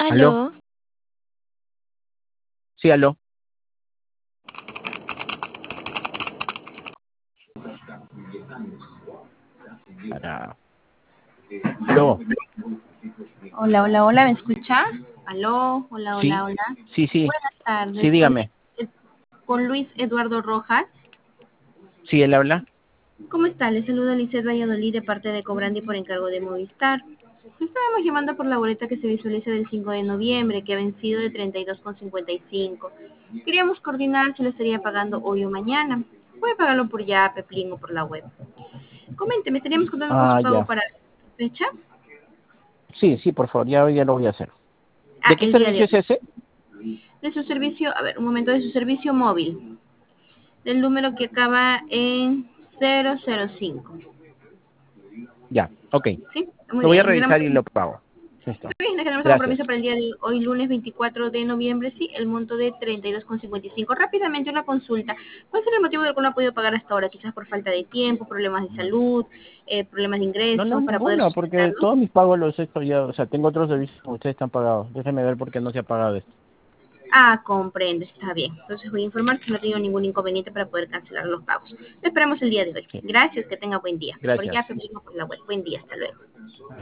¿Aló? Aló, Sí, aló. Para... Aló. Hola, hola, hola, ¿me escucha? Aló, hola, hola, Sí, hola. sí, sí. Buenas Sí, tardes, dígame. con Luis Eduardo Rojas. Sí, él habla. ¿Cómo está? Le saluda Lizeth Valladolid de parte de Cobrandi por encargo de Movistar. Estábamos llamando por la boleta que se visualiza del 5 de noviembre, que ha vencido de 32,55. Queríamos coordinar si lo estaría pagando hoy o mañana. Puede pagarlo por ya, Peplín o por la web. Coménteme, ¿estaríamos contando con su Ah, pago ya. para fecha? Sí, sí, por favor, ya lo voy a hacer. Ah, ¿De qué el día de servicio es hoy. ese? De su servicio, a ver, un momento, de su servicio móvil. Del número que acaba en 005. Ya, ok. ¿Sí? Muy Lo voy a bien. revisar y lo pago. Está Listo. bien, generamos el Gracias. compromiso para el día de hoy, lunes 24 de noviembre, sí, el monto de 32,55. Rápidamente una consulta. ¿Cuál es el motivo del cual no ha podido pagar hasta ahora? Quizás por falta de tiempo, problemas de salud, problemas de No, no, ingresos, para poder ninguno, porque sustentarlo. todos mis pagos los he hecho ya. O sea, tengo otros servicios que ustedes están pagados. Déjenme ver por qué no se ha pagado esto. Ah, comprendo, está bien. Entonces voy a informar que no tengo ningún inconveniente para poder cancelar los pagos. Lo esperamos el día de hoy. Sí, Gracias, que tenga buen día. Por gracias. ya, por la web. Buen día, hasta luego.